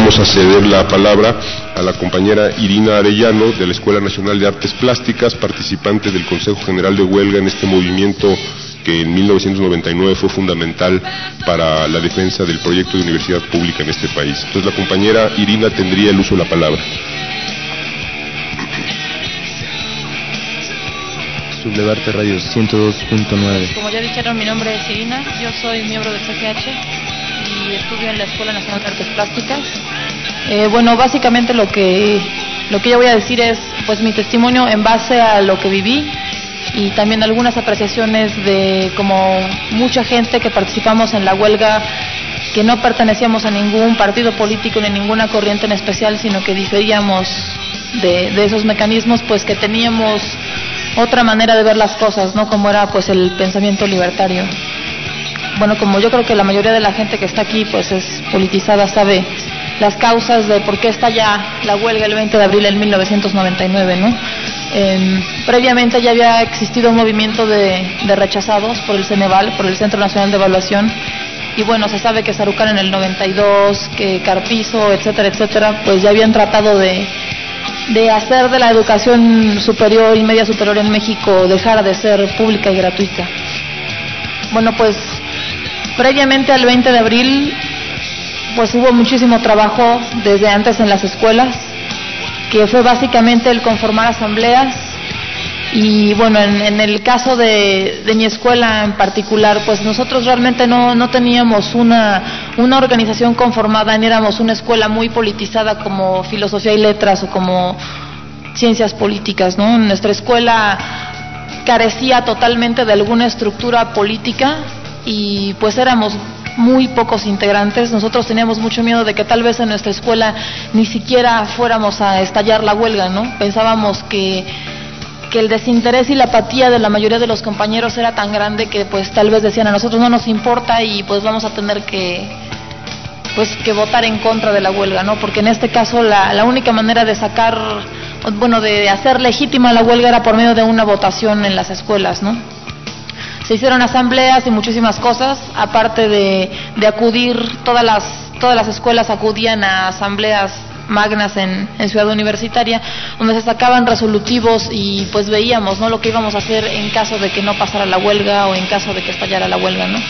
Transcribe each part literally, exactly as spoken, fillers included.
vamos a ceder la palabra a la compañera Irina Arellano, de la Escuela Nacional de Artes Plásticas, participante del Consejo General de Huelga en este movimiento que en mil novecientos noventa y nueve fue fundamental para la defensa del proyecto de universidad pública en este país. Entonces la compañera Irina tendría el uso de la palabra. Sublevarte Radio ciento dos punto nueve. Como ya dijeron, mi nombre es Irina, yo soy miembro del C G H y estudio en la Escuela Nacional de Artes Plásticas. Eh, bueno, básicamente lo que lo que yo voy a decir es pues mi testimonio en base a lo que viví y también algunas apreciaciones de como mucha gente que participamos en la huelga, que no pertenecíamos a ningún partido político ni ninguna corriente en especial, sino que diferíamos de, de esos mecanismos, pues que teníamos otra manera de ver las cosas, ¿no? Como era pues el pensamiento libertario. Bueno, como yo creo que la mayoría de la gente que está aquí pues es politizada, sabe las causas de por qué está ya la huelga el veinte de abril de mil novecientos noventa y nueve, ¿no? Eh, previamente ya había existido un movimiento de, de rechazados por el Ceneval, por el Centro Nacional de Evaluación, y bueno, se sabe que Sarucán en el noventa y dos, que Carpizo, etcétera, etcétera, pues ya habían tratado de de hacer de la educación superior y media superior en México dejara de ser pública y gratuita. Bueno, pues previamente al veinte de abril pues hubo muchísimo trabajo desde antes en las escuelas, que fue básicamente el conformar asambleas. Y bueno, en, en el caso de, de mi escuela en particular, pues nosotros realmente no, no teníamos una, una organización conformada, ni éramos una escuela muy politizada como filosofía y letras o como ciencias políticas, ¿no? Nuestra escuela carecía totalmente de alguna estructura política y pues éramos muy pocos integrantes. Nosotros teníamos mucho miedo de que tal vez en nuestra escuela ni siquiera fuéramos a estallar la huelga, ¿no? Pensábamos que que el desinterés y la apatía de la mayoría de los compañeros era tan grande que pues tal vez decían a nosotros no nos importa y pues vamos a tener que pues que votar en contra de la huelga, ¿no? Porque en este caso la, la única manera de sacar, bueno, de hacer legítima la huelga era por medio de una votación en las escuelas, ¿no? Se hicieron asambleas y muchísimas cosas, aparte de, de acudir, todas las, todas las escuelas acudían a asambleas magnas en, en Ciudad Universitaria, donde se sacaban resolutivos y pues veíamos, ¿no?, lo que íbamos a hacer en caso de que no pasara la huelga o en caso de que estallara la huelga, ¿no?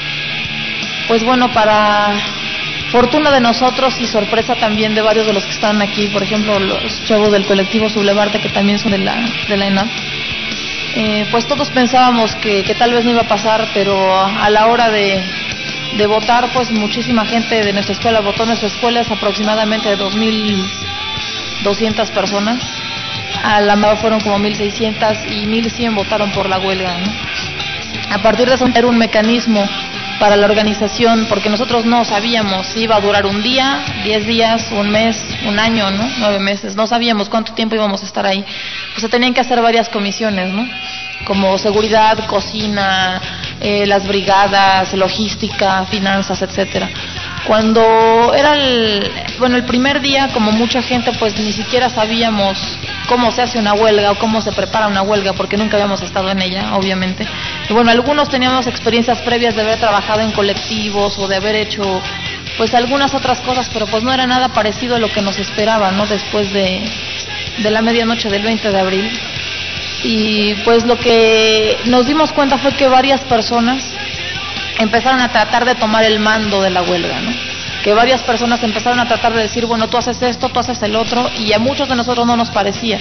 Pues bueno, para fortuna de nosotros y sorpresa también de varios de los que están aquí, por ejemplo los chavos del colectivo Sublevarte, que también son de la, de la ENAP, eh, pues todos pensábamos que, que tal vez no iba a pasar, pero a la hora de de votar, pues muchísima gente de nuestra escuela votó. Nuestra escuela es aproximadamente de dos mil doscientas personas, a la M A fueron como mil seiscientas y mil cien votaron por la huelga, ¿no? A partir de eso era un mecanismo para la organización, porque nosotros no sabíamos si iba a durar un día, diez días, un mes, un año, ¿no? Nueve meses, no sabíamos cuánto tiempo íbamos a estar ahí. Pues se tenían que hacer varias comisiones, ¿no? Como seguridad, cocina, eh, las brigadas, logística, finanzas, etcétera. Cuando era el, bueno, el primer día, como mucha gente, pues ni siquiera sabíamos cómo se hace una huelga o cómo se prepara una huelga, porque nunca habíamos estado en ella, obviamente. Y bueno, algunos teníamos experiencias previas de haber trabajado en colectivos o de haber hecho pues algunas otras cosas, pero pues no era nada parecido a lo que nos esperaba, ¿no?, después de, de la medianoche del veinte de abril. Y pues lo que nos dimos cuenta fue que varias personas empezaron a tratar de tomar el mando de la huelga, ¿no? Que varias personas empezaron a tratar de decir, bueno, tú haces esto, tú haces el otro, y a muchos de nosotros no nos parecía.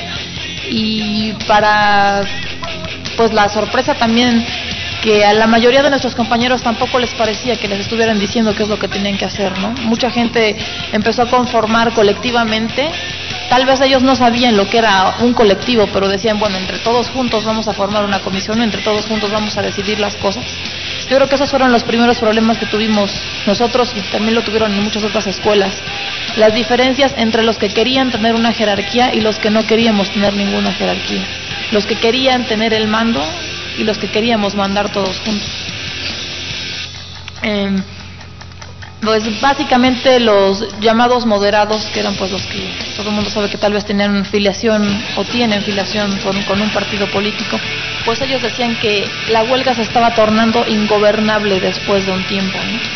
Y para pues la sorpresa también, que a la mayoría de nuestros compañeros tampoco les parecía que les estuvieran diciendo qué es lo que tenían que hacer, ¿no? Mucha gente empezó a conformar colectivamente. Tal vez ellos no sabían lo que era un colectivo, pero decían, bueno, entre todos juntos vamos a formar una comisión, entre todos juntos vamos a decidir las cosas. Yo creo que esos fueron los primeros problemas que tuvimos nosotros, y también lo tuvieron en muchas otras escuelas. Las diferencias entre los que querían tener una jerarquía y los que no queríamos tener ninguna jerarquía. Los que querían tener el mando y los que queríamos mandar todos juntos. Eh, Pues básicamente los llamados moderados, que eran pues los que todo el mundo sabe que tal vez tenían filiación o tienen filiación con, con un partido político, pues ellos decían que la huelga se estaba tornando ingobernable después de un tiempo, ¿no?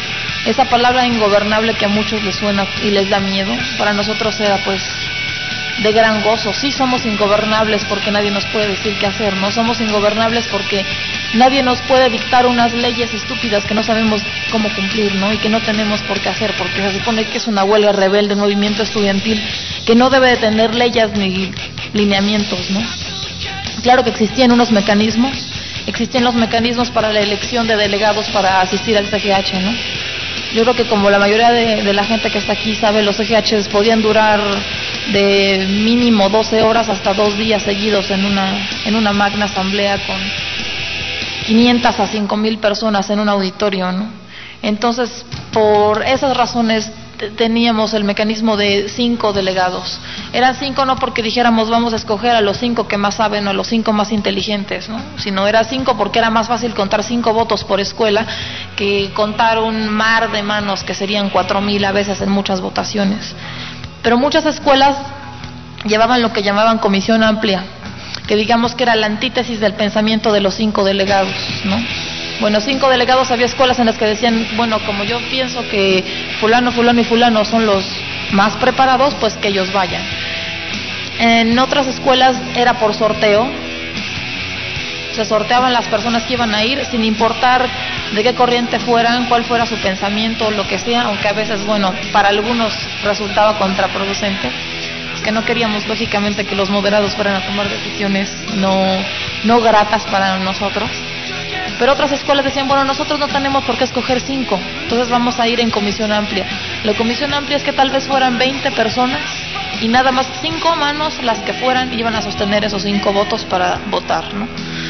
esa palabra ingobernable que a muchos les suena y les da miedo, para nosotros era pues de gran gozo. Sí somos ingobernables porque nadie nos puede decir qué hacer, no somos ingobernables porque nadie nos puede dictar unas leyes estúpidas que no sabemos cómo cumplir, ¿no? Y que no tenemos por qué hacer, porque se supone que es una huelga rebelde, un movimiento estudiantil que no debe de tener leyes ni lineamientos, ¿no? Claro que existían unos mecanismos, existían los mecanismos para la elección de delegados para asistir al C G H, ¿no? Yo creo que como la mayoría de, de la gente que está aquí sabe, los C G Hs podían durar de mínimo doce horas hasta dos días seguidos en una, en una magna asamblea con quinientas a cinco mil personas en un auditorio, ¿no? Entonces, por esas razones teníamos el mecanismo de cinco delegados. Eran cinco no porque dijéramos vamos a escoger a los cinco que más saben o a los cinco más inteligentes, ¿no? Sino era cinco porque era más fácil contar cinco votos por escuela que contar un mar de manos que serían cuatro mil a veces en muchas votaciones. Pero muchas escuelas llevaban lo que llamaban comisión amplia, que digamos que era la antítesis del pensamiento de los cinco delegados, ¿no? Bueno, cinco delegados, había escuelas en las que decían, bueno, como yo pienso que fulano, fulano y fulano son los más preparados, pues que ellos vayan. En otras escuelas era por sorteo, se sorteaban las personas que iban a ir sin importar de qué corriente fueran, cuál fuera su pensamiento, lo que sea, aunque a veces, bueno, para algunos resultaba contraproducente, que no queríamos lógicamente que los moderados fueran a tomar decisiones no, no gratas para nosotros. Pero otras escuelas decían, bueno, nosotros no tenemos por qué escoger cinco, entonces vamos a ir en comisión amplia. La comisión amplia es que tal vez fueran veinte personas y nada más cinco manos las que fueran iban a sostener esos cinco votos para votar, ¿no?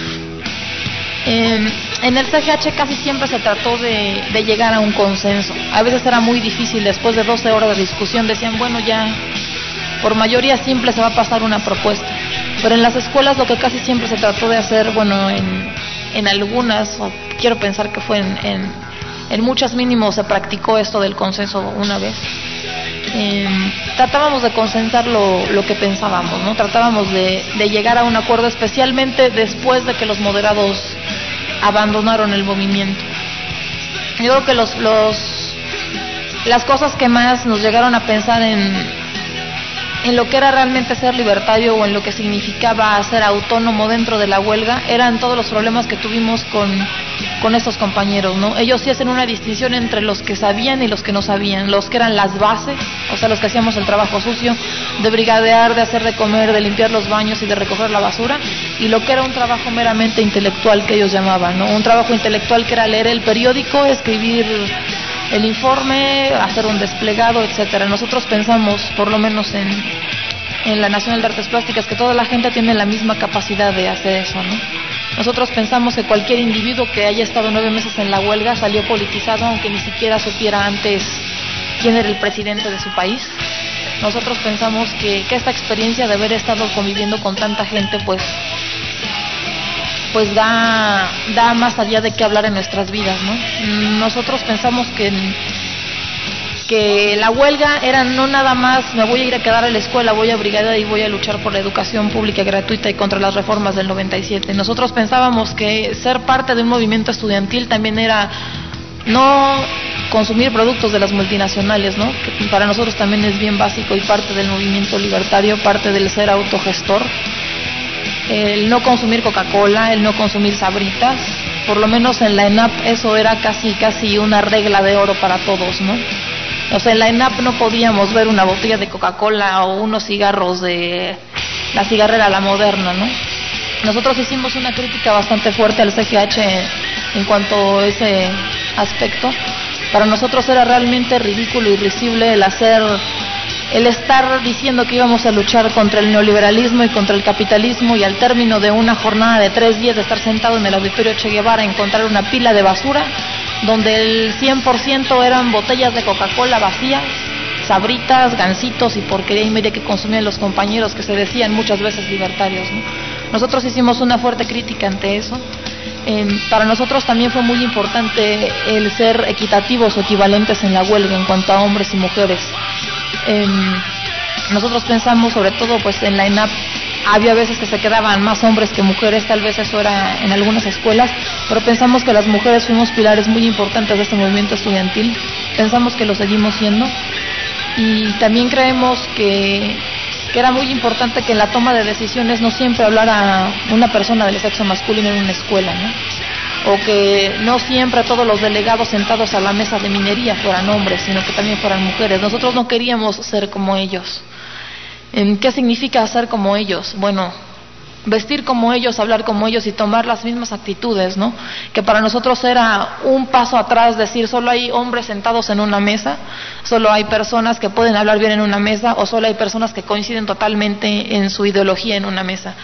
Eh, en el C G H casi siempre se trató de, de llegar a un consenso. A veces era muy difícil, después de doce horas de discusión decían, bueno, ya por mayoría simple se va a pasar una propuesta. Pero en las escuelas lo que casi siempre se trató de hacer, bueno, en... en algunas, o quiero pensar que fue en, en, en muchas mínimo se practicó esto del consenso una vez. Eh, tratábamos de consensar lo, lo que pensábamos, ¿no? Tratábamos de, de llegar a un acuerdo, especialmente después de que los moderados abandonaron el movimiento. Yo creo que los, los, las cosas que más nos llegaron a pensar en en lo que era realmente ser libertario o en lo que significaba ser autónomo dentro de la huelga, eran todos los problemas que tuvimos con, con estos compañeros, ¿no? Ellos sí hacen una distinción entre los que sabían y los que no sabían, los que eran las bases, o sea, los que hacíamos el trabajo sucio, de brigadear, de hacer de comer, de limpiar los baños y de recoger la basura, y lo que era un trabajo meramente intelectual que ellos llamaban, ¿no? Un trabajo intelectual que era leer el periódico, escribir el informe, hacer un desplegado, etcétera. Nosotros pensamos, por lo menos en, en la Nacional de Artes Plásticas, que toda la gente tiene la misma capacidad de hacer eso, ¿no? Nosotros pensamos que cualquier individuo que haya estado nueve meses en la huelga salió politizado, aunque ni siquiera supiera antes quién era el presidente de su país. Nosotros pensamos que, que esta experiencia de haber estado conviviendo con tanta gente, pues pues da, da más allá de qué hablar en nuestras vidas, ¿no? Nosotros pensamos que, que la huelga era no nada más, me voy a ir a quedar a la escuela, voy a brigadar y voy a luchar por la educación pública gratuita y contra las reformas del noventa y siete. Nosotros pensábamos que ser parte de un movimiento estudiantil también era no consumir productos de las multinacionales, ¿no? Que para nosotros también es bien básico y parte del movimiento libertario, parte del ser autogestor. El no consumir Coca-Cola, el no consumir Sabritas, por lo menos en la ENAP eso era casi casi una regla de oro para todos, ¿no? O sea, en la ENAP no podíamos ver una botella de Coca-Cola o unos cigarros de la cigarrera La Moderna, ¿no? Nosotros hicimos una crítica bastante fuerte al C G H en, en cuanto a ese aspecto. Para nosotros era realmente ridículo y risible el hacer... el estar diciendo que íbamos a luchar contra el neoliberalismo y contra el capitalismo, y al término de una jornada de tres días de estar sentado en el auditorio Che Guevara encontrar una pila de basura donde el cien por ciento eran botellas de Coca-Cola vacías, Sabritas, Gansitos y porquería y media que consumían los compañeros que se decían muchas veces libertarios, ¿no? Nosotros hicimos una fuerte crítica ante eso. Eh, para nosotros también fue muy importante el ser equitativos o equivalentes en la huelga en cuanto a hombres y mujeres. Eh, nosotros pensamos sobre todo pues en la ENAP había veces que se quedaban más hombres que mujeres, tal vez eso era en algunas escuelas, pero pensamos que las mujeres fuimos pilares muy importantes de este movimiento estudiantil pensamos que lo seguimos siendo, y también creemos que, que era muy importante que en la toma de decisiones no siempre hablara una persona del sexo masculino en una escuela, ¿no? O que no siempre todos los delegados sentados a la mesa de minería fueran hombres, sino que también fueran mujeres. Nosotros no queríamos ser como ellos. ¿Qué significa ser como ellos? Bueno, vestir como ellos, hablar como ellos y tomar las mismas actitudes, ¿no? Que para nosotros era un paso atrás, decir solo hay hombres sentados en una mesa, solo hay personas que pueden hablar bien en una mesa, o solo hay personas que coinciden totalmente en su ideología en una mesa.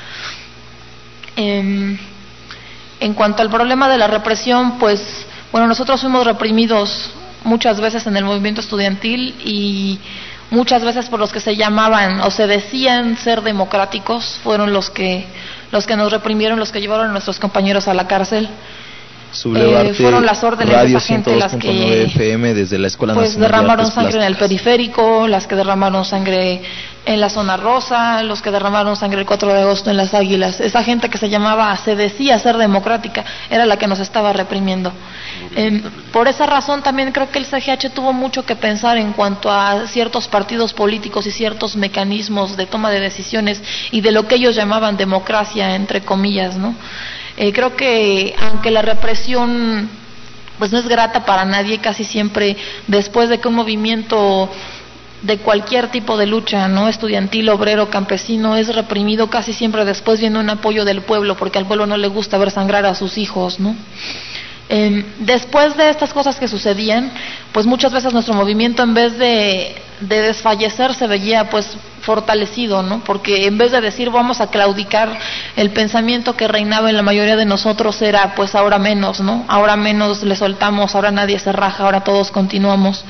Eh, en cuanto al problema de la represión, pues, bueno, nosotros fuimos reprimidos muchas veces en el movimiento estudiantil, y muchas veces por los que se llamaban o se decían ser democráticos fueron los que los que nos reprimieron, los que llevaron a nuestros compañeros a la cárcel. Sublevarte, eh, fueron las órdenes Radio de esa gente las que F M desde la Escuela pues Nacional derramaron de Artes sangre en el Plásticas. periférico, las que derramaron sangre en la zona rosa, los que derramaron sangre el cuatro de agosto en las Águilas. Esa gente que se llamaba, se decía ser democrática, era la que nos estaba reprimiendo. Eh, por esa razón también creo que el C G H tuvo mucho que pensar en cuanto a ciertos partidos políticos y ciertos mecanismos de toma de decisiones y de lo que ellos llamaban democracia, entre comillas, ¿no? Eh, creo que aunque la represión pues no es grata para nadie, casi siempre después de que un movimiento de cualquier tipo de lucha, no estudiantil, obrero, campesino, es reprimido, casi siempre después viene un apoyo del pueblo, porque al pueblo no le gusta ver sangrar a sus hijos, ¿no? Eh, después de estas cosas que sucedían, pues muchas veces nuestro movimiento, en vez de, de desfallecer, se veía pues fortalecido, ¿no? Porque en vez de decir vamos a claudicar, el pensamiento que reinaba en la mayoría de nosotros era pues ahora menos, ¿no? Ahora menos le soltamos, ahora nadie se raja, ahora todos continuamos.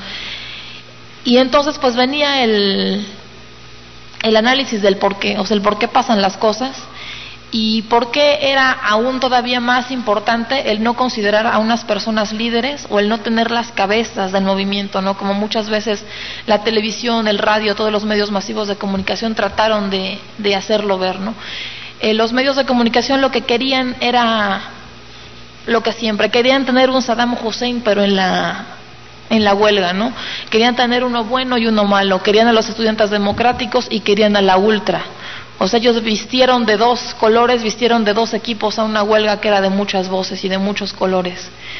Y entonces pues venía el, el análisis del por qué, o sea, el por qué pasan las cosas. Y por qué era aún todavía más importante el no considerar a unas personas líderes o el no tener las cabezas del movimiento, ¿no? Como muchas veces la televisión, el radio, todos los medios masivos de comunicación trataron de, de hacerlo ver, ¿no? Eh, los medios de comunicación lo que querían era lo que siempre, querían tener un Saddam Hussein pero en la... en la huelga, ¿no? Querían tener uno bueno y uno malo, querían a los estudiantes democráticos y querían a la ultra. O sea, ellos vistieron de dos colores, vistieron de dos equipos a una huelga que era de muchas voces y de muchos colores.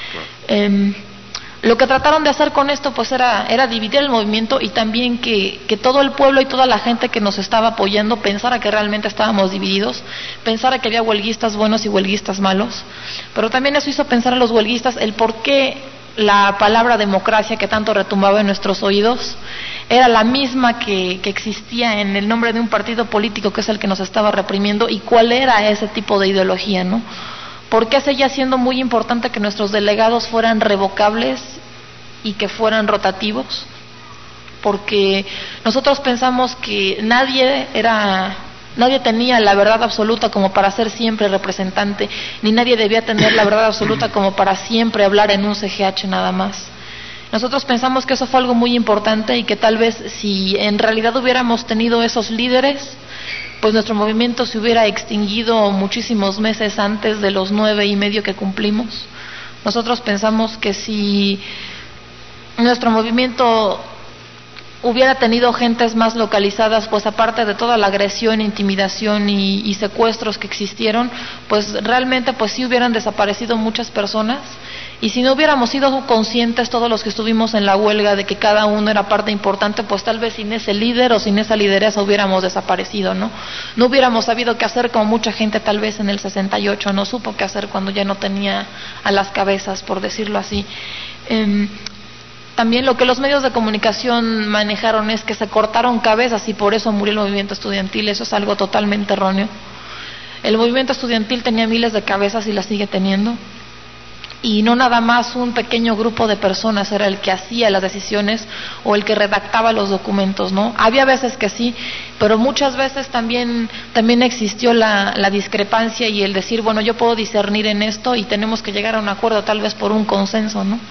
Eh, lo que trataron de hacer con esto pues era, era dividir el movimiento, y también que, que todo el pueblo y toda la gente que nos estaba apoyando pensara que realmente estábamos divididos, pensara que había huelguistas buenos y huelguistas malos, pero también eso hizo pensar a los huelguistas el por qué la palabra democracia, que tanto retumbaba en nuestros oídos, era la misma que, que existía en el nombre de un partido político que es el que nos estaba reprimiendo, y cuál era ese tipo de ideología, ¿no? ¿Por qué seguía siendo muy importante que nuestros delegados fueran revocables y que fueran rotativos? Porque nosotros pensamos que nadie era... Nadie tenía la verdad absoluta como para ser siempre representante, ni nadie debía tener la verdad absoluta como para siempre hablar en un C G H nada más. Nosotros pensamos que eso fue algo muy importante, y que tal vez si en realidad hubiéramos tenido esos líderes, pues nuestro movimiento se hubiera extinguido muchísimos meses antes de los nueve y medio que cumplimos. Nosotros pensamos que si nuestro movimiento hubiera tenido gentes más localizadas, pues aparte de toda la agresión, intimidación y, y secuestros que existieron, pues realmente pues sí hubieran desaparecido muchas personas. Y si no hubiéramos sido conscientes todos los que estuvimos en la huelga de que cada uno era parte importante, pues tal vez sin ese líder o sin esa lideresa hubiéramos desaparecido, ¿no? No hubiéramos sabido qué hacer, como mucha gente tal vez en el sesenta y ocho no supo qué hacer cuando ya no tenía a las cabezas, por decirlo así. Eh, También lo que los medios de comunicación manejaron es que se cortaron cabezas y por eso murió el movimiento estudiantil. Eso es algo totalmente erróneo. El movimiento estudiantil tenía miles de cabezas y las sigue teniendo. Y no nada más un pequeño grupo de personas era el que hacía las decisiones o el que redactaba los documentos, ¿no? Había veces que sí, pero muchas veces también, también existió la, la discrepancia y el decir, bueno, yo puedo discernir en esto y tenemos que llegar a un acuerdo, tal vez por un consenso, ¿no?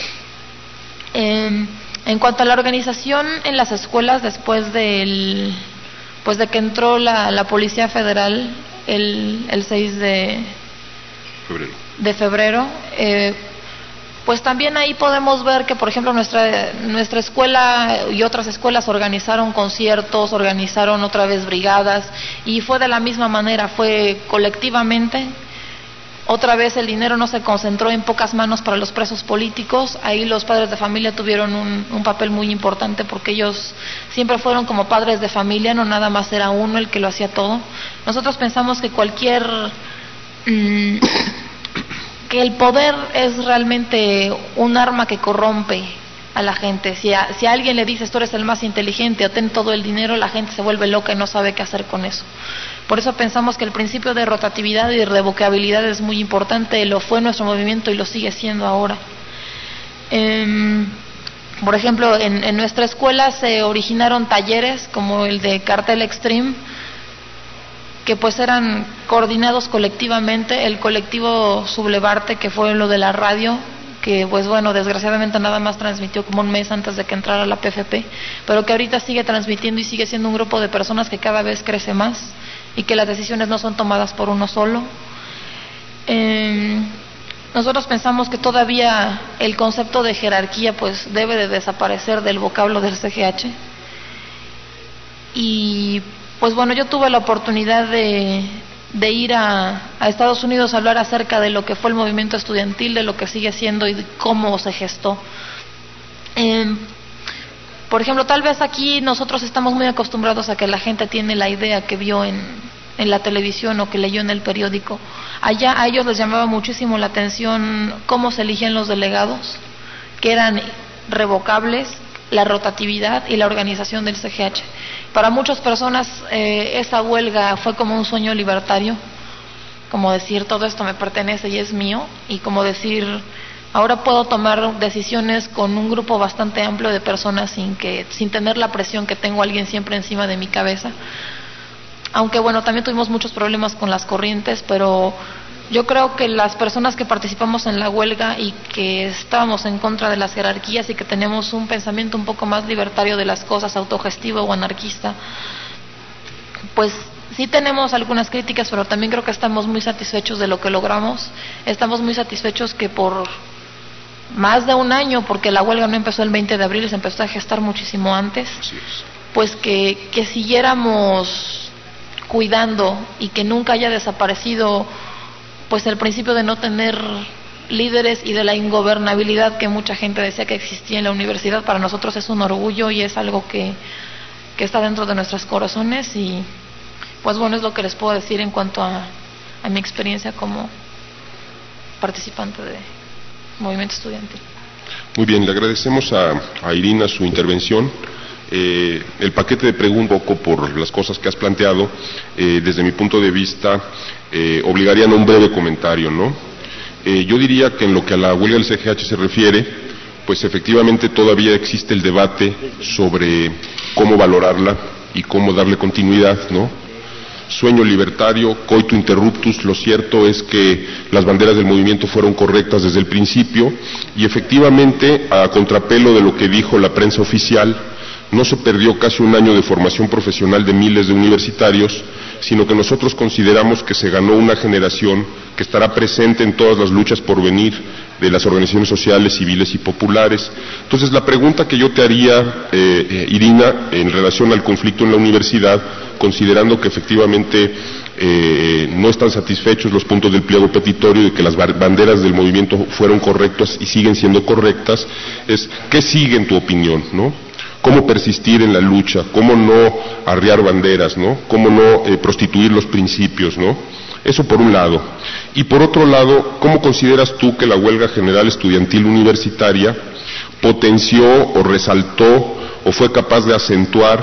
Eh, en cuanto a la organización en las escuelas, después del, pues de que entró la, la Policía Federal el, el seis de febrero, de febrero eh, pues también ahí podemos ver que, por ejemplo, nuestra, nuestra escuela y otras escuelas organizaron conciertos, organizaron otra vez brigadas, y fue de la misma manera, fue colectivamente. Otra vez el dinero no se concentró en pocas manos para los presos políticos. Ahí los padres de familia tuvieron un, un papel muy importante, porque ellos siempre fueron como padres de familia, no nada más era uno el que lo hacía todo. Nosotros pensamos que cualquier... Mmm, que el poder es realmente un arma que corrompe a la gente. Si a, si a alguien le dices tú eres el más inteligente o ten todo el dinero, la gente se vuelve loca y no sabe qué hacer con eso. Por eso pensamos que el principio de rotatividad y revocabilidad es muy importante, lo fue nuestro movimiento y lo sigue siendo ahora. Eh, por ejemplo, en, en nuestra escuela se originaron talleres como el de Cartel Extreme, que pues eran coordinados colectivamente. El colectivo Sublevarte, que fue lo de la radio, que pues bueno, desgraciadamente nada más transmitió como un mes antes de que entrara la P F P, pero que ahorita sigue transmitiendo y sigue siendo un grupo de personas que cada vez crece más y que las decisiones no son tomadas por uno solo. Eh, nosotros pensamos que todavía el concepto de jerarquía pues debe de desaparecer del vocablo del C G H. Y pues bueno, yo tuve la oportunidad de, de ir a, a Estados Unidos a hablar acerca de lo que fue el movimiento estudiantil, de lo que sigue siendo y de cómo se gestó. Eh, por ejemplo, tal vez aquí nosotros estamos muy acostumbrados a que la gente tiene la idea que vio en, en la televisión o que leyó en el periódico. Allá a ellos les llamaba muchísimo la atención cómo se eligían los delegados, que eran revocables, la rotatividad y la organización del C G H. Para muchas personas eh, esa huelga fue como un sueño libertario, como decir todo esto me pertenece y es mío, y como decir ahora puedo tomar decisiones con un grupo bastante amplio de personas sin que sin tener la presión que tengo alguien siempre encima de mi cabeza. Aunque bueno, también tuvimos muchos problemas con las corrientes, pero yo creo que las personas que participamos en la huelga y que estábamos en contra de las jerarquías y que tenemos un pensamiento un poco más libertario de las cosas, autogestivo o anarquista, pues sí tenemos algunas críticas, pero también creo que estamos muy satisfechos de lo que logramos. Estamos muy satisfechos que por más de un año, porque la huelga no empezó el veinte de abril, se empezó a gestar muchísimo antes, pues que, que siguiéramos cuidando y que nunca haya desaparecido pues el principio de no tener líderes y de la ingobernabilidad que mucha gente decía que existía en la universidad. Para nosotros es un orgullo y es algo que, que está dentro de nuestros corazones, y pues bueno, es lo que les puedo decir en cuanto a, a mi experiencia como participante de movimiento estudiantil. Muy bien, le agradecemos a, a Irina su intervención. Eh, el paquete de preguntas, un poco por las cosas que has planteado, eh, desde mi punto de vista, eh, obligarían a un breve comentario, ¿no? Eh, yo diría que en lo que a la huelga del C G H se refiere, pues efectivamente todavía existe el debate sobre cómo valorarla y cómo darle continuidad, ¿no? Sueño libertario, coito interruptus, lo cierto es que las banderas del movimiento fueron correctas desde el principio, y efectivamente, a contrapelo de lo que dijo la prensa oficial, no se perdió casi un año de formación profesional de miles de universitarios, sino que nosotros consideramos que se ganó una generación que estará presente en todas las luchas por venir de las organizaciones sociales, civiles y populares. Entonces, la pregunta que yo te haría, eh, eh, Irina, en relación al conflicto en la universidad, considerando que efectivamente eh, no están satisfechos los puntos del pliego petitorio y que las banderas del movimiento fueron correctas y siguen siendo correctas, es ¿qué sigue en tu opinión, no? ¿Cómo persistir en la lucha? ¿Cómo no arriar banderas, no? ¿Cómo no eh, prostituir los principios, no? Eso por un lado. Y por otro lado, ¿cómo consideras tú que la huelga general estudiantil universitaria potenció o resaltó o fue capaz de acentuar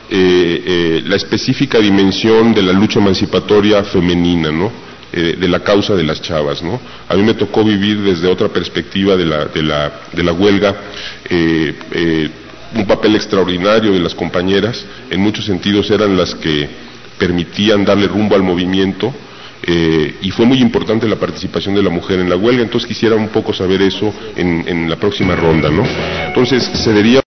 eh, eh, la específica dimensión de la lucha emancipatoria femenina, ¿no? Eh, de la causa de las chavas, ¿no? A mí me tocó vivir desde otra perspectiva de la, de la, de la huelga, eh, eh, un papel extraordinario de las compañeras, en muchos sentidos eran las que permitían darle rumbo al movimiento, eh, y fue muy importante la participación de la mujer en la huelga. Entonces quisiera un poco saber eso en, en la próxima ronda, ¿no? Entonces, cedería